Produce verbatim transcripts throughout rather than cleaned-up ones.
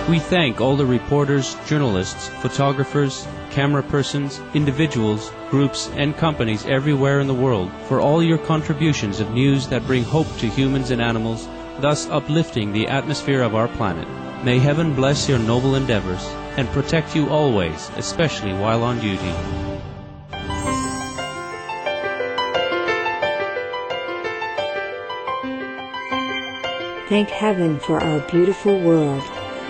We thank all the reporters, journalists, photographers, camera persons, individuals, groups, and companies everywhere in the world for all your contributions of news that bring hope to humans and animals, thus uplifting the atmosphere of our planet. May heaven bless your noble endeavors and protect you always, especially while on duty. Thank heaven for our beautiful world.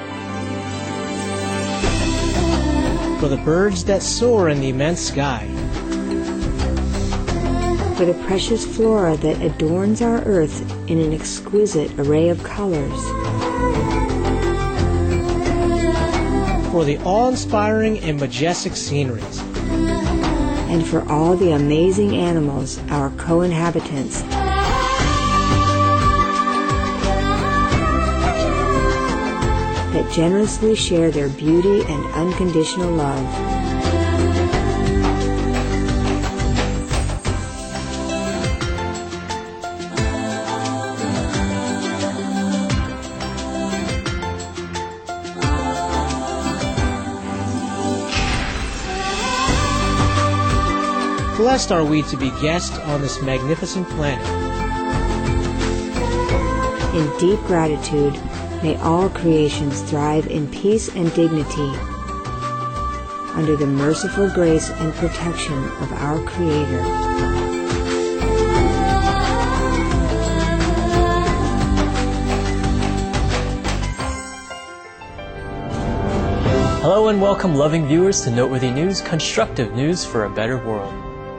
For the birds that soar in the immense sky. For the precious flora that adorns our earth in an exquisite array of colors. For the awe-inspiring and majestic sceneries. And for all the amazing animals, our co-inhabitants. That generously share their beauty and unconditional love. Blessed are we to be guests on this magnificent planet. In deep gratitude, may all creations thrive in peace and dignity under the merciful grace and protection of our Creator. Hello and welcome, loving viewers, to Noteworthy News, constructive news for a better world.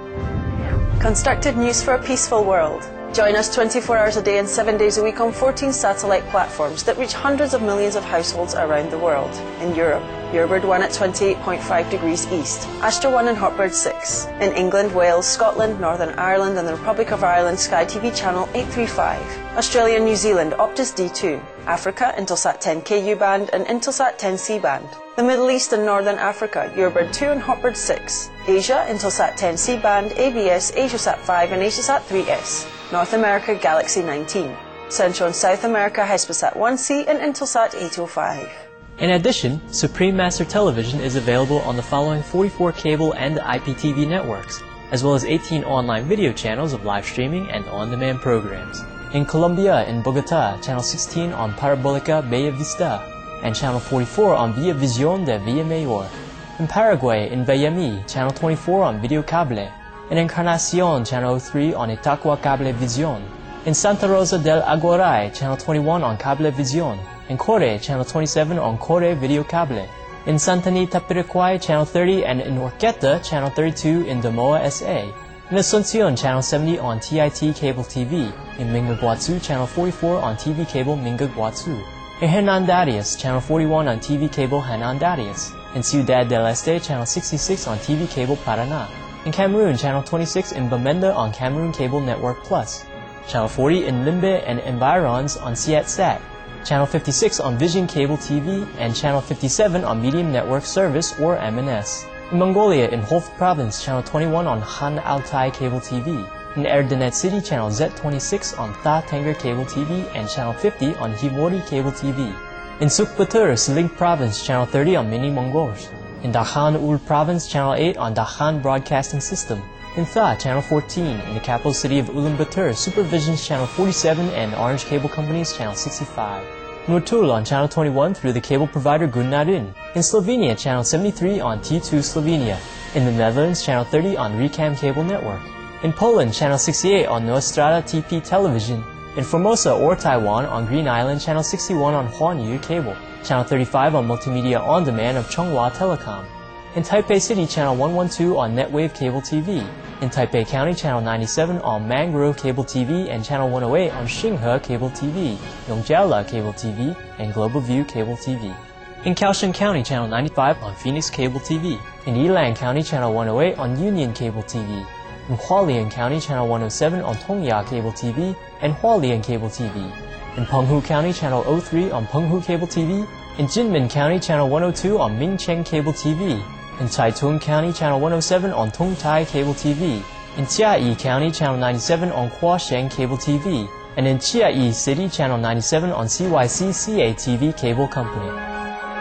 Constructive news for a peaceful world. Join us twenty-four hours a day and seven days a week on fourteen satellite platforms that reach hundreds of millions of households around the world. In Europe, Eurobird one at twenty-eight point five degrees east, Astra one and Hotbird six. In England, Wales, Scotland, Northern Ireland and the Republic of Ireland, Sky T V channel eight thirty-five. Australia and New Zealand, Optus D two. Africa, Intelsat ten K U band and Intelsat ten C band. The Middle East and Northern Africa, Eurobird two and Hotbird six. Asia, Intelsat ten C band, A B S, AsiaSat five and AsiaSat three S. North America, Galaxy nineteen. Central and South America, Hispasat one C and Intelsat eight oh five. In addition, Supreme Master Television is available on the following forty-four cable and I P T V networks, as well as eighteen online video channels of live streaming and on-demand programs. In Colombia, in Bogota, channel sixteen on Parabolica Bella Vista, and channel forty-four on Via Visión de Villamayor. In Paraguay, in Bayami, channel twenty-four on Video Cable. In Encarnacion, channel oh three on Itaqua Cablevisión. In Santa Rosa del Aguaray, channel twenty-one on Cablevisión. In Core, channel twenty-seven on Core Video Cable. In Santanita Piriquay, channel thirty, and in Orqueta, channel thirty-two in Damoa S A. In Asuncion, channel seventy on T I T Cable T V. In Mingaguazu, channel forty-four on T V Cable Mingaguazu. In Hernandarias, channel forty-one on T V Cable Hernandarias. In Ciudad del Este, channel sixty-six on T V Cable Paraná. In Cameroon, channel twenty-six in Bamenda on Cameroon Cable Network Plus. Channel forty in Limbe and Environs on Siatsat. Channel fifty-six on Vision Cable T V, and Channel fifty-seven on Medium Network Service, or M N S. In Mongolia, in Hof Province, Channel twenty-one on Han Altai Cable T V. In Erdenet City, Channel Z twenty-six on Tha Tanger Cable T V, and Channel fifty on Hivori Cable T V. In Sukbatur, Sling Province, Channel thirty on Mini Mongols. In Dakhan Ul Province, Channel eight on Dakhan Broadcasting System. In Tha, Channel fourteen. In the capital city of Ulaanbaatar, Supervision's Channel forty-seven and Orange Cable Company's Channel sixty-five. Nurtul on Channel twenty-one through the cable provider Gunnarin. In Slovenia, Channel seventy-three on T two Slovenia. In the Netherlands, Channel thirty on Recam Cable Network. In Poland, Channel sixty-eight on Nostrada T P Television. In Formosa or Taiwan, on Green Island, Channel sixty-one on Huanyu Cable. Channel thirty-five on Multimedia On Demand of Chunghwa Telecom. In Taipei City, Channel one twelve on Netwave Cable T V. In Taipei County, Channel ninety-seven on Mangrove Cable T V and Channel one oh eight on Xinghe Cable T V, Yongjiaola Cable T V, and Global View Cable T V. In Kaohsiung County, Channel ninety-five on Phoenix Cable T V. In Yilan County, Channel one oh eight on Union Cable T V. In Hualien County, Channel one oh seven on Tongya Cable T V and Hualien Cable T V. In Penghu County, Channel oh three on Penghu Cable T V. In Jinmen County, Channel one oh two on Mingcheng Cable T V. In Taitung County, Channel one oh seven on Tongtai Cable T V. In Chiayi County, Channel ninety-seven on Huasheng Cable T V. And in Chiayi City, Channel ninety-seven on C Y C C A T V Cable Company.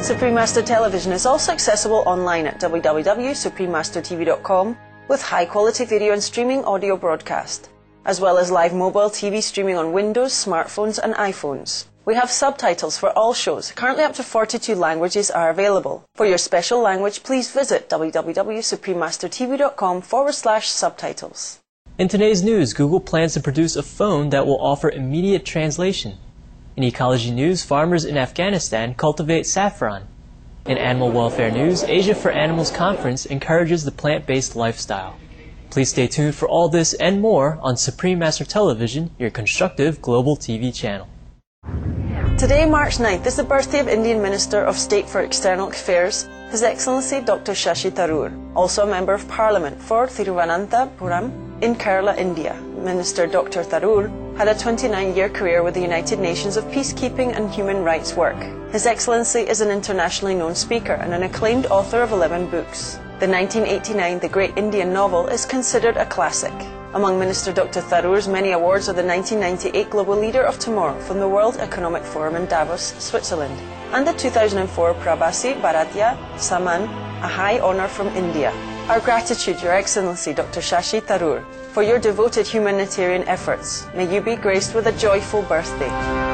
Supreme Master Television is also accessible online at w w w dot supreme master t v dot com with high-quality video and streaming audio broadcast, as well as live mobile T V streaming on Windows, smartphones and iPhones. We have subtitles for all shows. Currently up to forty-two languages are available. For your special language, please visit w w w dot supreme master t v dot com forward slash subtitles. In today's news, Google plans to produce a phone that will offer immediate translation. In ecology news, farmers in Afghanistan cultivate saffron. In animal welfare news, Asia for Animals Conference encourages the plant-based lifestyle. Please stay tuned for all this and more on Supreme Master Television, your constructive global T V channel. Today, March ninth, is the birthday of Indian Minister of State for External Affairs, His Excellency Doctor Shashi Tharoor, also a Member of Parliament for Thiruvananthapuram in Kerala, India. Minister Doctor Tharoor had a twenty-nine-year career with the United Nations of peacekeeping and human rights work. His Excellency is an internationally known speaker and an acclaimed author of eleven books. The nineteen eighty-nine The Great Indian Novel is considered a classic. Among Minister Doctor Tharoor's many awards are the nineteen ninety-eight Global Leader of Tomorrow from the World Economic Forum in Davos, Switzerland, and the two thousand four Prabhasi Bharatya Samman, a high honour from India. Our gratitude, Your Excellency Doctor Shashi Tharoor, for your devoted humanitarian efforts. May you be graced with a joyful birthday.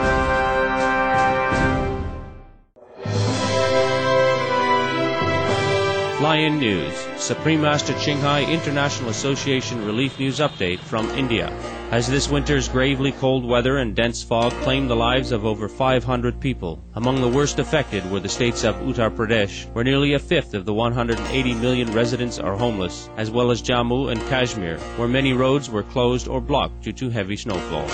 Fly-in News, Supreme Master Ching Hai International Association Relief News Update from India. As this winter's gravely cold weather and dense fog claimed the lives of over five hundred people, among the worst affected were the states of Uttar Pradesh, where nearly a fifth of the one hundred eighty million residents are homeless, as well as Jammu and Kashmir, where many roads were closed or blocked due to heavy snowfall.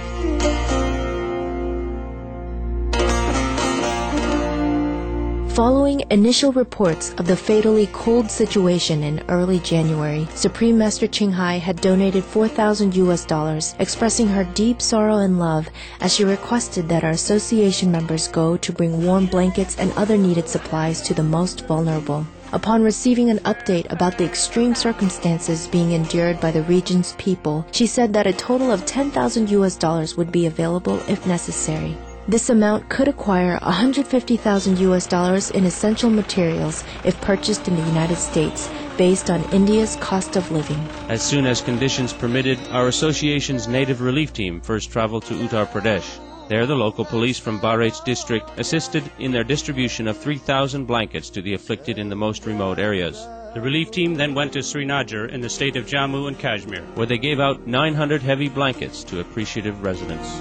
Following initial reports of the fatally cold situation in early January, Supreme Master Ching Hai had donated four thousand U S dollars, expressing her deep sorrow and love as she requested that our association members go to bring warm blankets and other needed supplies to the most vulnerable. Upon receiving an update about the extreme circumstances being endured by the region's people, she said that a total of ten thousand U S dollars would be available if necessary. This amount could acquire one hundred fifty thousand U S dollars in essential materials if purchased in the United States, based on India's cost of living. As soon as conditions permitted, our association's native relief team first traveled to Uttar Pradesh. There, the local police from Barech district assisted in their distribution of three thousand blankets to the afflicted in the most remote areas. The relief team then went to Srinagar in the state of Jammu and Kashmir, where they gave out nine hundred heavy blankets to appreciative residents.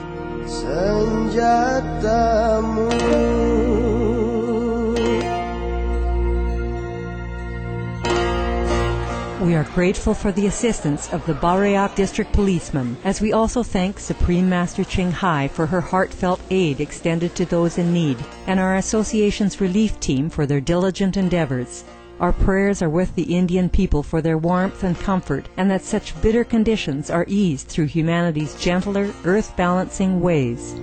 We are grateful for the assistance of the Barech district policemen, as we also thank Supreme Master Ching Hai for her heartfelt aid extended to those in need, and our association's relief team for their diligent endeavors. Our prayers are with the Indian people for their warmth and comfort, and that such bitter conditions are eased through humanity's gentler, earth-balancing ways.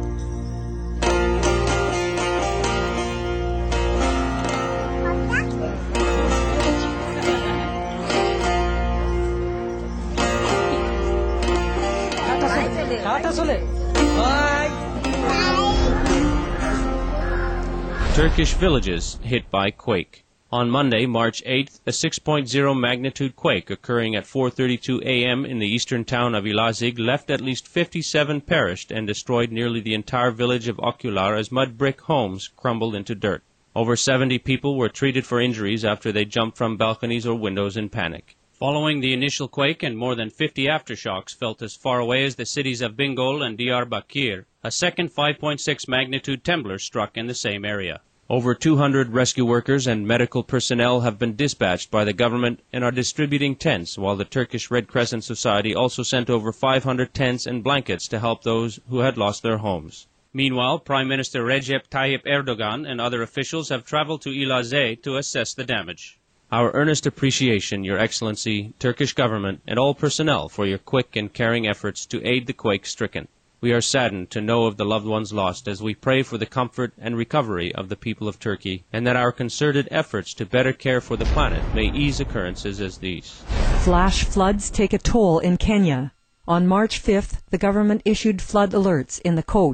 Turkish villages hit by quake. On Monday, March eighth, a six point oh magnitude quake occurring at four thirty-two a m in the eastern town of Elazig left at least fifty-seven perished and destroyed nearly the entire village of Ocular as mud brick homes crumbled into dirt. Over seventy people were treated for injuries after they jumped from balconies or windows in panic. Following the initial quake and more than fifty aftershocks felt as far away as the cities of Bingöl and Diyarbakir, a second five point six magnitude trembler struck in the same area. Over two hundred rescue workers and medical personnel have been dispatched by the government and are distributing tents, while the Turkish Red Crescent Society also sent over five hundred tents and blankets to help those who had lost their homes. Meanwhile, Prime Minister Recep Tayyip Erdogan and other officials have traveled to Elazig to assess the damage. Our earnest appreciation, Your Excellency, Turkish government, and all personnel for your quick and caring efforts to aid the quake-stricken. We are saddened to know of the loved ones lost as we pray for the comfort and recovery of the people of Turkey, and that our concerted efforts to better care for the planet may ease occurrences as these. Flash floods take a toll in Kenya. On March fifth, the government issued flood alerts in the coast,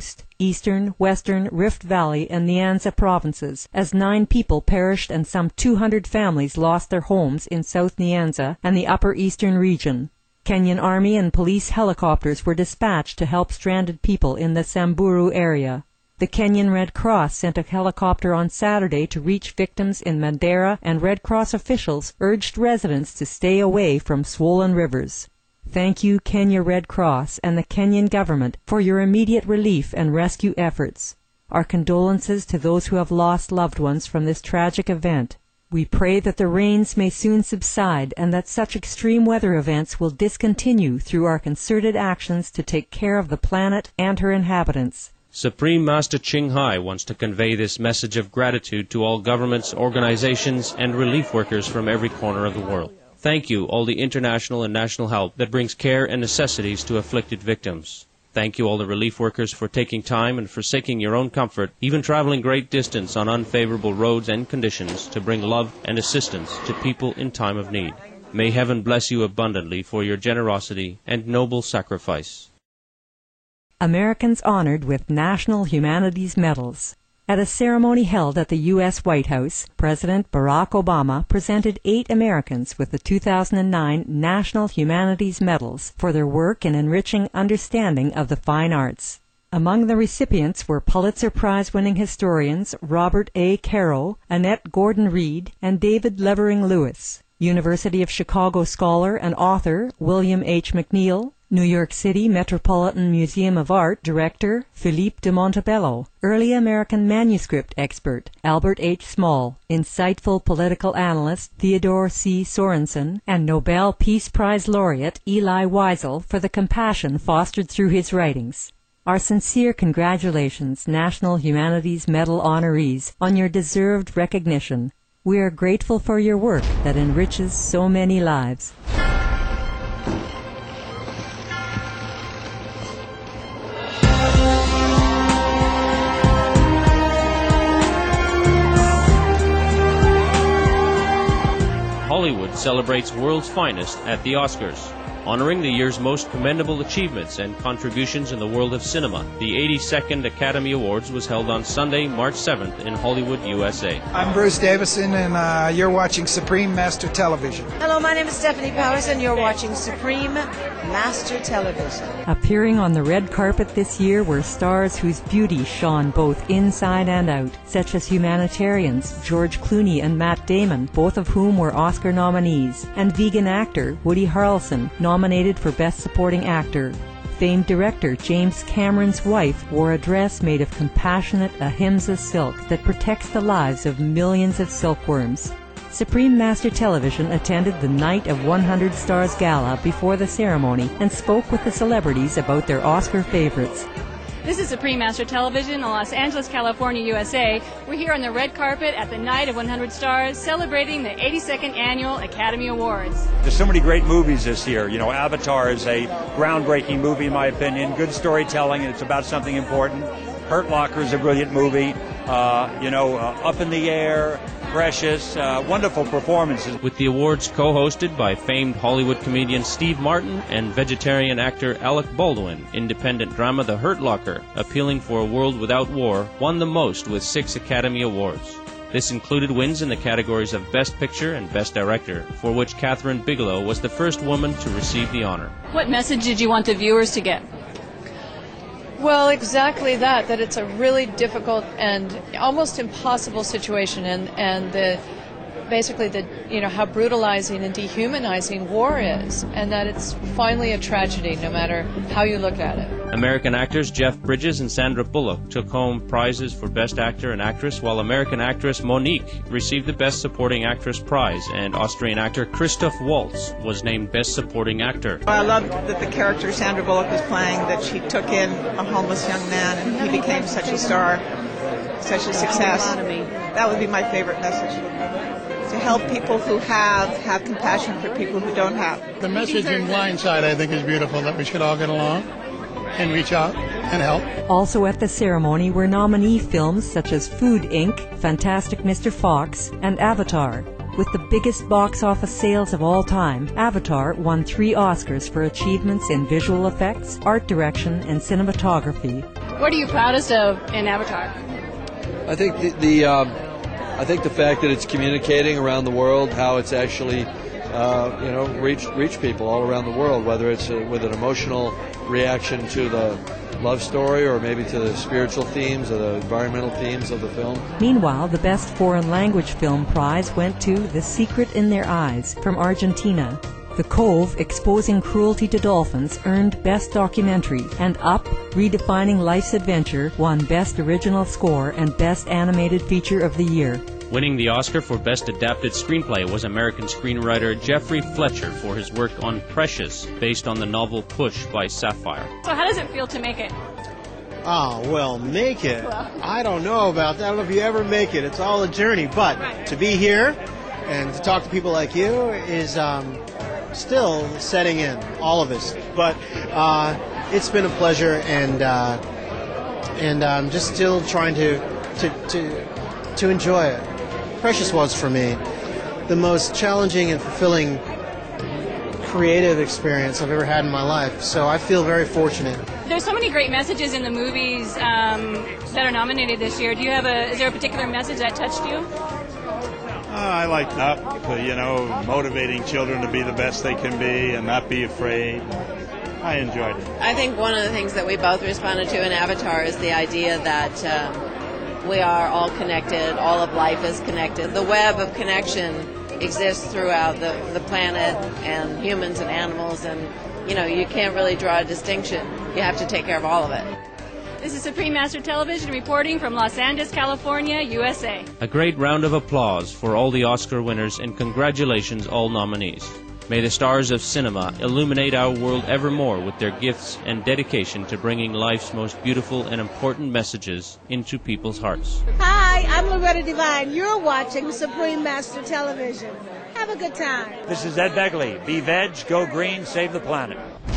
eastern, western, Rift Valley, and Nyanza provinces, as nine people perished and some two hundred families lost their homes in South Nyanza and the upper eastern region. Kenyan Army and police helicopters were dispatched to help stranded people in the Samburu area. The Kenyan Red Cross sent a helicopter on Saturday to reach victims in Mandera, and Red Cross officials urged residents to stay away from swollen rivers. Thank you, Kenya Red Cross and the Kenyan government, for your immediate relief and rescue efforts. Our condolences to those who have lost loved ones from this tragic event. We pray that the rains may soon subside and that such extreme weather events will discontinue through our concerted actions to take care of the planet and her inhabitants. Supreme Master Ching Hai wants to convey this message of gratitude to all governments, organizations, and relief workers from every corner of the world. Thank you, all the international and national help that brings care and necessities to afflicted victims. Thank you, all the relief workers, for taking time and forsaking your own comfort, even traveling great distance on unfavorable roads and conditions, to bring love and assistance to people in time of need. May heaven bless you abundantly for your generosity and noble sacrifice. Americans honored with National Humanities Medals. At a ceremony held at the U S White House, President Barack Obama presented eight Americans with the two thousand nine National Humanities Medals for their work in enriching understanding of the fine arts. Among the recipients were Pulitzer Prize-winning historians Robert A. Caro, Annette Gordon-Reed, and David Levering Lewis, University of Chicago scholar and author William H. McNeill, New York City Metropolitan Museum of Art Director Philippe de Montebello, early American manuscript expert Albert H. Small, insightful political analyst Theodore C. Sorensen, and Nobel Peace Prize laureate Elie Wiesel for the compassion fostered through his writings. Our sincere congratulations, National Humanities Medal honorees, on your deserved recognition. We are grateful for your work that enriches so many lives. Hollywood celebrates world's finest at the Oscars. Honoring the year's most commendable achievements and contributions in the world of cinema, the eighty-second Academy Awards was held on Sunday, March seventh in Hollywood, U S A. I'm Bruce Davison, and uh, you're watching Supreme Master Television. Hello, my name is Stephanie Powers, and you're watching Supreme Master Television. Appearing on the red carpet this year were stars whose beauty shone both inside and out, such as humanitarians George Clooney and Matt Damon, both of whom were Oscar nominees, and vegan actor Woody Harrelson, nominated for Best Supporting Actor. Famed director James Cameron's wife wore a dress made of compassionate ahimsa silk that protects the lives of millions of silkworms. Supreme Master Television attended the Night of one hundred Stars Gala before the ceremony and spoke with the celebrities about their Oscar favorites. This is Supreme Master Television in Los Angeles, California, U S A. We're here on the red carpet at the Night of one hundred Stars, celebrating the eighty-second Annual Academy Awards. There's so many great movies this year. You know, Avatar is a groundbreaking movie, in my opinion. Good storytelling, and it's about something important. Hurt Locker is a brilliant movie. Uh, you know, uh, Up in the Air, Precious, uh, wonderful performances. With the awards co-hosted by famed Hollywood comedian Steve Martin and vegetarian actor Alec Baldwin, independent drama The Hurt Locker, appealing for a world without war, won the most with six Academy Awards. This included wins in the categories of Best Picture and Best Director, for which Catherine Bigelow was the first woman to receive the honor. What message did you want the viewers to get? Well, exactly that, that it's a really difficult and almost impossible situation, and, and the, basically the, you know, how brutalizing and dehumanizing war is, and that it's finally a tragedy no matter how you look at it. American actors Jeff Bridges and Sandra Bullock took home prizes for Best Actor and Actress, while American actress Monique received the Best Supporting Actress prize, and Austrian actor Christoph Waltz was named Best Supporting Actor. I love that the character Sandra Bullock was playing, that she took in a homeless young man and he became such a star, such a success. That would be my favorite message. To help people who have, have compassion for people who don't have. The message in Blindside, I think, is beautiful, that we should all get along and reach out and help. Also at the ceremony were nominee films such as Food Incorporated, Fantastic Mister Fox, and Avatar. With the biggest box office sales of all time, Avatar won three Oscars for achievements in visual effects, art direction, and cinematography. What are you proudest of in Avatar? I think the, the um, I think the fact that it's communicating around the world, how it's actually, uh, you know, reach reach people all around the world, whether it's uh, with an emotional reaction to the love story or maybe to the spiritual themes or the environmental themes of the film. Meanwhile, the Best Foreign Language Film Prize went to The Secret in Their Eyes from Argentina. The Cove, exposing cruelty to dolphins, earned Best Documentary, and Up, redefining life's adventure, won Best Original Score and Best Animated Feature of the Year. Winning the Oscar for Best Adapted Screenplay was American screenwriter Jeffrey Fletcher for his work on Precious, based on the novel Push by Sapphire. So how does it feel to make it? Oh, well, make it. I don't know about that. I don't know if you ever make it. It's all a journey. But right. to be here and to talk to people like you is um, still setting in, all of us. But uh, it's been a pleasure, and uh, and I'm just still trying to to to, to enjoy it. Precious was, for me, the most challenging and fulfilling creative experience I've ever had in my life. So I feel very fortunate. There's so many great messages in the movies um, that are nominated this year. Do you have a? Is there a particular message that touched you? Uh, I like Up, you know, motivating children to be the best they can be and not be afraid. I enjoyed it. I think one of the things that we both responded to in Avatar is the idea that um, we are all connected, all of life is connected. The web of connection exists throughout the, the planet and humans and animals, and you know, you can't really draw a distinction. You have to take care of all of it. This is Supreme Master Television reporting from Los Angeles, California, U S A. A great round of applause for all the Oscar winners and congratulations all nominees. May the stars of cinema illuminate our world evermore with their gifts and dedication to bringing life's most beautiful and important messages into people's hearts. Hi, I'm Loretta Devine. You're watching Supreme Master Television. Have a good time. This is Ed Begley. Be veg, go green, save the planet.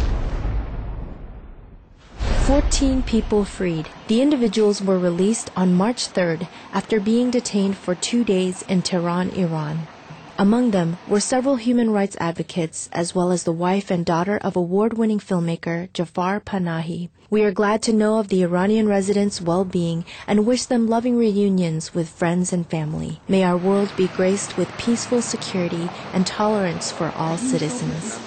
Fourteen people freed. The individuals were released on March third after being detained for two days in Tehran, Iran. Among them were several human rights advocates, as well as the wife and daughter of award-winning filmmaker Jafar Panahi. We are glad to know of the Iranian residents' well-being and wish them loving reunions with friends and family. May our world be graced with peaceful security and tolerance for all citizens.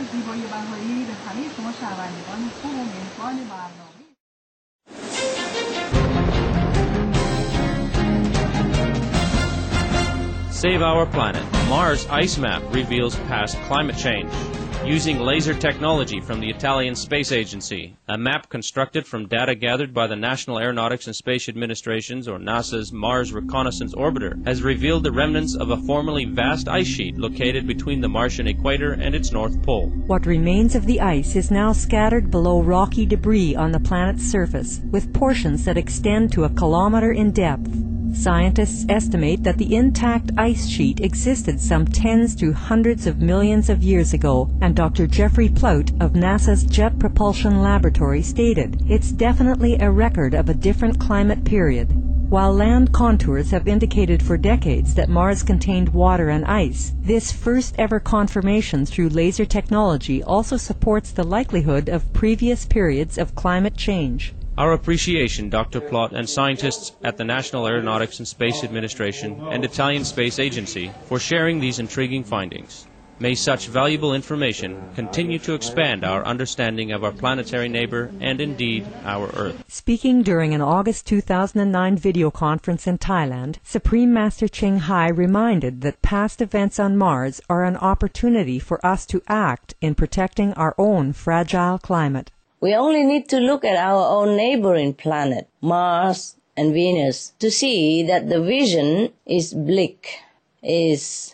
Save our planet. Mars ice map reveals past climate change. Using laser technology from the Italian Space Agency, a map constructed from data gathered by the National Aeronautics and Space Administration's, or NASA's, Mars Reconnaissance Orbiter, has revealed the remnants of a formerly vast ice sheet located between the Martian equator and its North Pole. What remains of the ice is now scattered below rocky debris on the planet's surface, with portions that extend to a kilometer in depth. Scientists estimate that the intact ice sheet existed some tens to hundreds of millions of years ago, and Doctor Jeffrey Plout of NASA's Jet Propulsion Laboratory stated, "It's definitely a record of a different climate period." While land contours have indicated for decades that Mars contained water and ice, this first ever confirmation through laser technology also supports the likelihood of previous periods of climate change. Our appreciation, Doctor Plott and scientists at the National Aeronautics and Space Administration and Italian Space Agency for sharing these intriguing findings. May such valuable information continue to expand our understanding of our planetary neighbor and indeed our Earth. Speaking during an August two thousand nine video conference in Thailand, Supreme Master Ching Hai reminded that past events on Mars are an opportunity for us to act in protecting our own fragile climate. We only need to look at our own neighboring planet, Mars and Venus, to see that the vision is bleak, is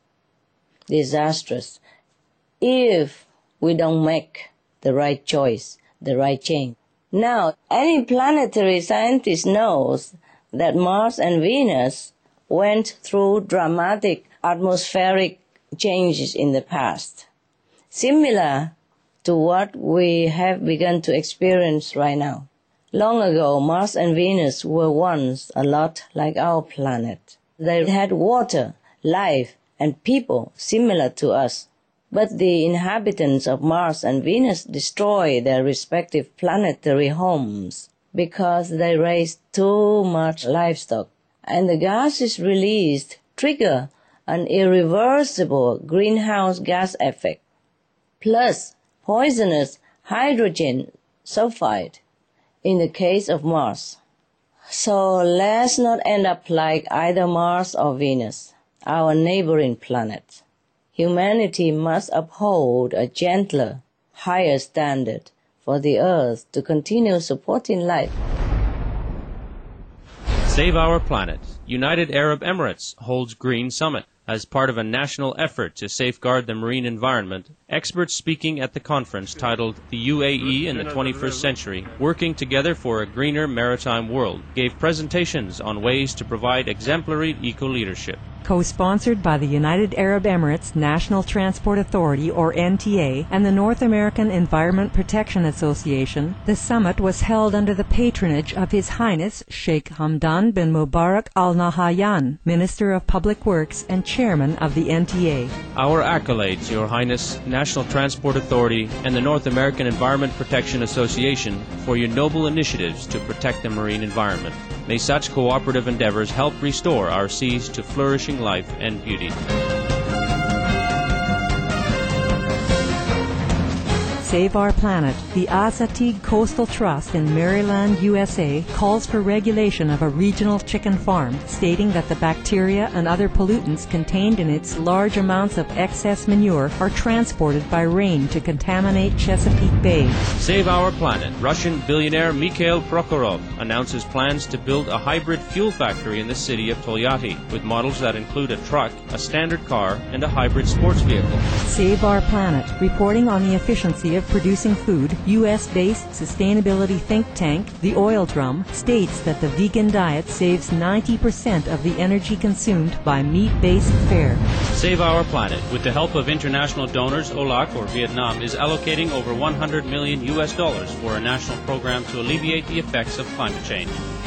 disastrous, if we don't make the right choice, the right change. Now, any planetary scientist knows that Mars and Venus went through dramatic atmospheric changes in the past, similar to what we have begun to experience right now. Long ago, Mars and Venus were once a lot like our planet. They had water, life, and people similar to us. But the inhabitants of Mars and Venus destroyed their respective planetary homes. because they raise too much livestock, and the gases released trigger an irreversible greenhouse gas effect, plus poisonous hydrogen sulfide in the case of Mars. So let's not end up like either Mars or Venus, our neighboring planets. Humanity must uphold a gentler, higher standard for the Earth to continue supporting life. Save Our Planet. United Arab Emirates holds Green Summit. As part of a national effort to safeguard the marine environment, experts speaking at the conference titled The U A E in the twenty-first century, Working Together for a Greener Maritime World, gave presentations on ways to provide exemplary eco-leadership. Co-sponsored by the United Arab Emirates National Transport Authority, or N T A, and the North American Environment Protection Association, the summit was held under the patronage of His Highness Sheikh Hamdan bin Mubarak Al Nahyan, Minister of Public Works and Chairman of the N T A. Our accolades, Your Highness, National Transport Authority, and the North American Environment Protection Association for your noble initiatives to protect the marine environment. May such cooperative endeavors help restore our seas to flourishing life and beauty. Save Our Planet, the Assateague Coastal Trust in Maryland, U S A, calls for regulation of a regional chicken farm, stating that the bacteria and other pollutants contained in its large amounts of excess manure are transported by rain to contaminate Chesapeake Bay. Save Our Planet. Russian billionaire Mikhail Prokhorov announces plans to build a hybrid fuel factory in the city of Tolyatti, with models that include a truck, a standard car, and a hybrid sports vehicle. Save Our Planet, reporting on the efficiency of producing food, U S-based sustainability think tank, The Oil Drum, states that the vegan diet saves ninety percent of the energy consumed by meat-based fare. Save Our Planet, with the help of international donors, O L A C, or Vietnam, is allocating over one hundred million U S dollars for a national program to alleviate the effects of climate change.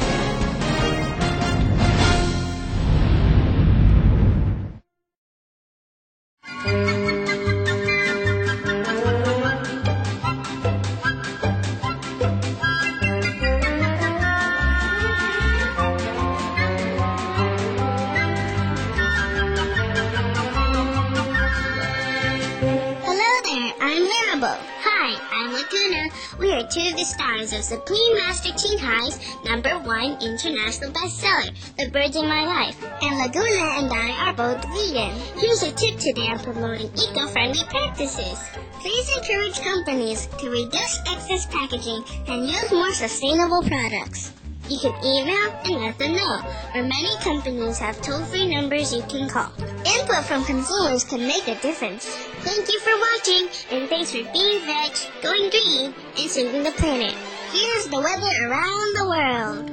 Two of the stars of Supreme Master Ching Hai's number one international bestseller, The Birds in My Life. And Laguna and I are both vegan. Here's a tip today on promoting eco-friendly practices. Please encourage companies to reduce excess packaging and use more sustainable products. You can email and let them know, or many companies have toll-free numbers you can call. Input from consumers can make a difference. Thank you for watching, and thanks for being veg, going green, and saving the planet. Here's the weather around the world.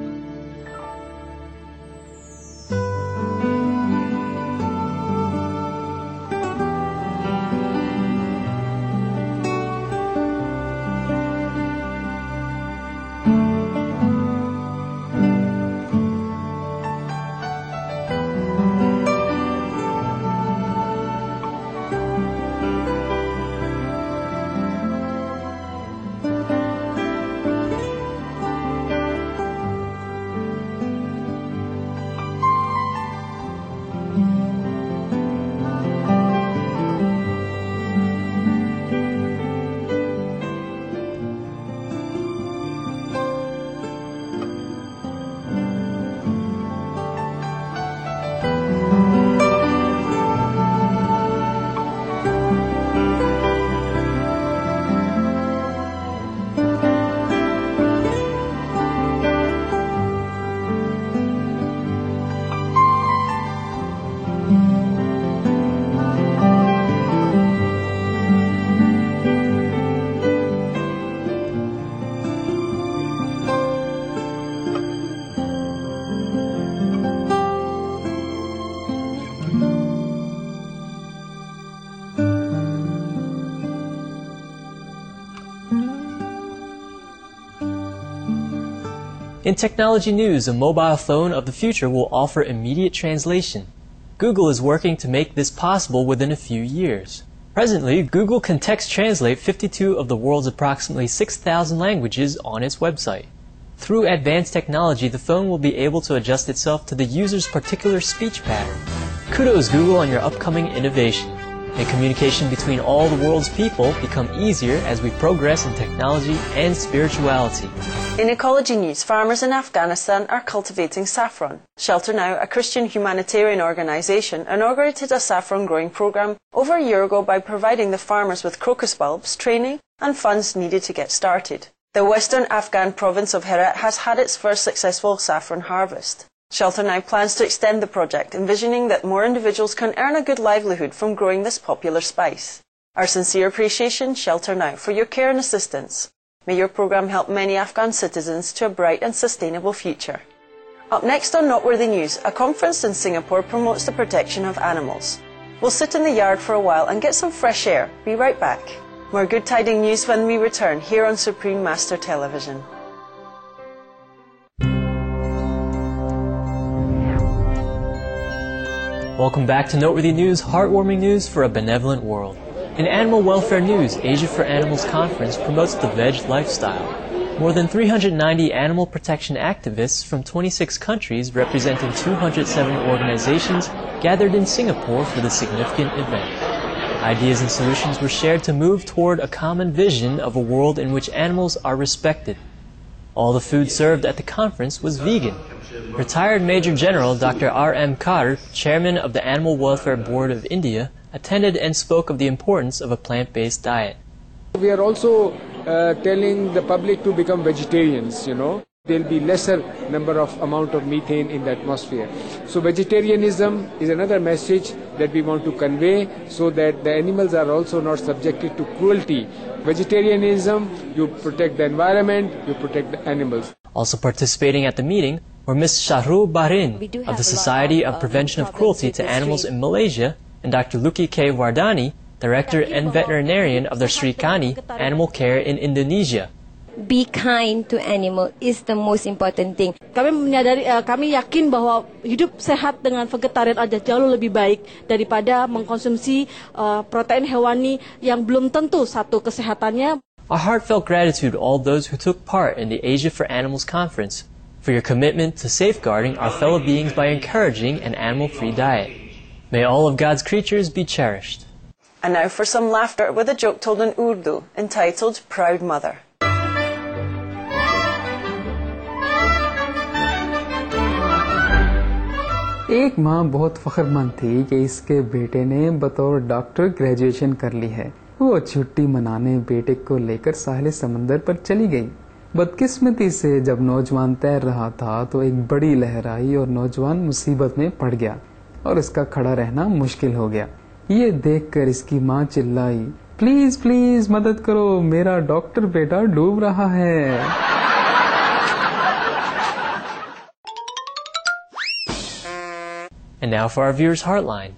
In technology news, a mobile phone of the future will offer immediate translation. Google is working to make this possible within a few years. Presently, Google can text translate fifty-two of the world's approximately six thousand languages on its website. Through advanced technology, the phone will be able to adjust itself to the user's particular speech pattern. Kudos, Google, on your upcoming innovation. May communication between all the world's people become easier as we progress in technology and spirituality. In ecology news, farmers in Afghanistan are cultivating saffron. Shelter Now, a Christian humanitarian organization, inaugurated a saffron growing program over a year ago by providing the farmers with crocus bulbs, training, and funds needed to get started. The western Afghan province of Herat has had its first successful saffron harvest. Shelter Now plans to extend the project, envisioning that more individuals can earn a good livelihood from growing this popular spice. Our sincere appreciation, Shelter Now, for your care and assistance. May your program help many Afghan citizens to a bright and sustainable future. Up next on Noteworthy News, a conference in Singapore promotes the protection of animals. We'll sit in the yard for a while and get some fresh air. Be right back. More good tiding news when we return here on Supreme Master Television. Welcome back to Noteworthy News, heartwarming news for a benevolent world. In animal welfare news, Asia for Animals Conference promotes the veg lifestyle. More than three hundred ninety animal protection activists from twenty-six countries representing two hundred seven organizations gathered in Singapore for the significant event. Ideas and solutions were shared to move toward a common vision of a world in which animals are respected. All the food served at the conference was vegan. Retired Major General Doctor R M Kar, chairman of the Animal Welfare Board of India, attended and spoke of the importance of a plant-based diet. We are also uh, telling the public to become vegetarians, you know. There will be lesser number of amount of methane in the atmosphere. So vegetarianism is another message that we want to convey so that the animals are also not subjected to cruelty. Vegetarianism, you protect the environment, you protect the animals. Also participating at the meeting were Miz Shahru Barin of the Society of Prevention of Cruelty to Animals in Malaysia and Doctor Luki K. Wardani, Director and Veterinarian of the Srikani Animal Care in Indonesia. Be kind to animal is the most important thing. Kami menyadari, uh, kami yakin bahwa hidup sehat dengan vegetarian aja jauh lebih baik daripada mengkonsumsi uh, protein hewani yang belum tentu satu kesehatannya. Our heartfelt gratitude to all those who took part in the Asia for Animals Conference for your commitment to safeguarding our fellow beings by encouraging an animal-free diet. May all of God's creatures be cherished. And now for some laughter with a joke told in Urdu entitled Proud Mother. एक माँ बहुत फख्रमंद थी कि इसके बेटे ने बतौर doctor graduation कर ली है। वो छुट्टी मनाने बेटे को लेकर साहिल समंदर पर चली गई। बदकिस्मती से जब नौजवान तैर रहा था तो एक बड़ी लहर आई और नौजवान मुसीबत में पड़ गया और इसका खड़ा रहना मुश्किल हो गया। ये देखकर इसकी माँ चिल्लाई, प्लीज प्लीज मदद करो, मेरा डॉक्टर बेटा डूब रहा है। And now for our viewers' Heartline.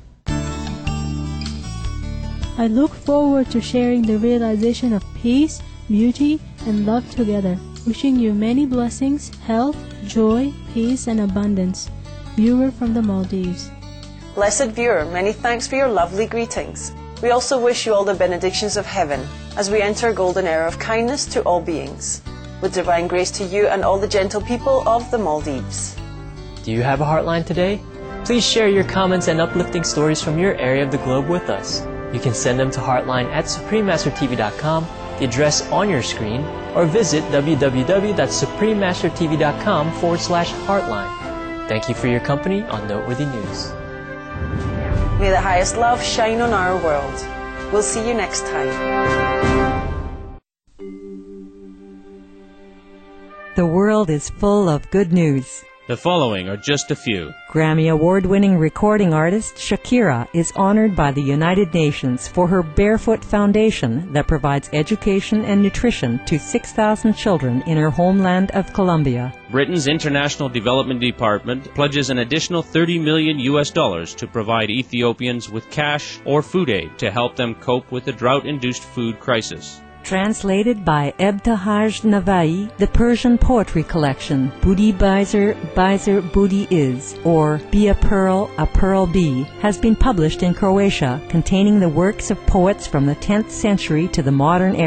I look forward to sharing the realization of peace, beauty, and love together. Wishing you many blessings, health, joy, peace, and abundance. Viewer from the Maldives. Blessed viewer, many thanks for your lovely greetings. We also wish you all the benedictions of heaven as we enter a golden era of kindness to all beings. With divine grace to you and all the gentle people of the Maldives. Do you have a Heartline today? Please share your comments and uplifting stories from your area of the globe with us. You can send them to Heartline at supreme master t v dot com, the address on your screen, or visit w w w dot supreme master t v dot com forward slash Heartline. Thank you for your company on Noteworthy News. May the highest love shine on our world. We'll see you next time. The world is full of good news. The following are just a few. Grammy Award-winning recording artist Shakira is honored by the United Nations for her Barefoot Foundation that provides education and nutrition to six thousand children in her homeland of Colombia. Britain's International Development Department pledges an additional thirty million U S dollars to provide Ethiopians with cash or food aid to help them cope with the drought-induced food crisis. Translated by Ebtahaj Navai, the Persian poetry collection Budi Bizer, Bizer Budi Is, or Be a Pearl, a Pearl Be, has been published in Croatia, containing the works of poets from the tenth century to the modern era.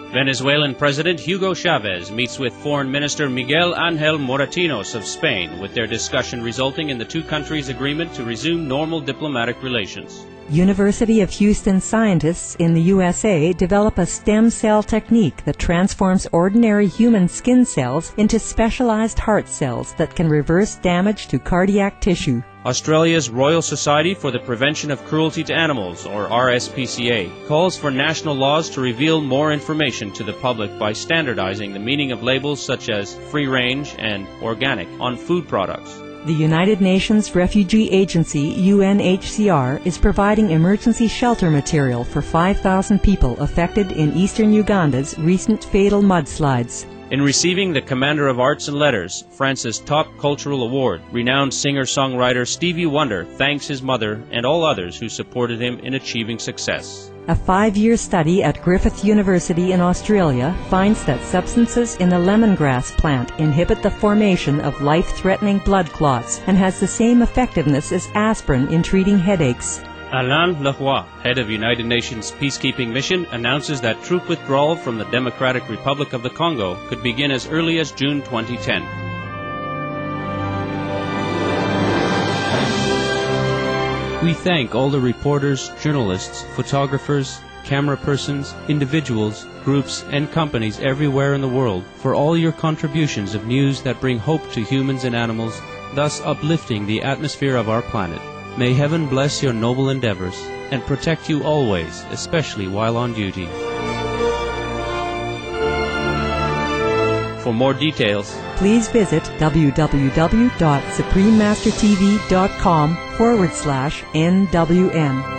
Venezuelan President Hugo Chavez meets with Foreign Minister Miguel Ángel Moratinos of Spain, with their discussion resulting in the two countries' agreement to resume normal diplomatic relations. University of Houston scientists in the U S A develop a stem cell technique that transforms ordinary human skin cells into specialized heart cells that can reverse damage to cardiac tissue. Australia's Royal Society for the Prevention of Cruelty to Animals, or R S P C A, calls for national laws to reveal more information to the public by standardizing the meaning of labels such as free range and organic on food products. The United Nations Refugee Agency, U N H C R, is providing emergency shelter material for five thousand people affected in eastern Uganda's recent fatal mudslides. In receiving the Commander of Arts and Letters, France's top cultural award, renowned singer-songwriter Stevie Wonder thanks his mother and all others who supported him in achieving success. A five-year study at Griffith University in Australia finds that substances in the lemongrass plant inhibit the formation of life-threatening blood clots and has the same effectiveness as aspirin in treating headaches. Alain Leroy, head of United Nations Peacekeeping Mission, announces that troop withdrawal from the Democratic Republic of the Congo could begin as early as June twenty ten. We thank all the reporters, journalists, photographers, camera persons, individuals, groups, and companies everywhere in the world for all your contributions of news that bring hope to humans and animals, thus uplifting the atmosphere of our planet. May heaven bless your noble endeavors and protect you always, especially while on duty. For more details, please visit www.suprememastertv.com forward slash NWN.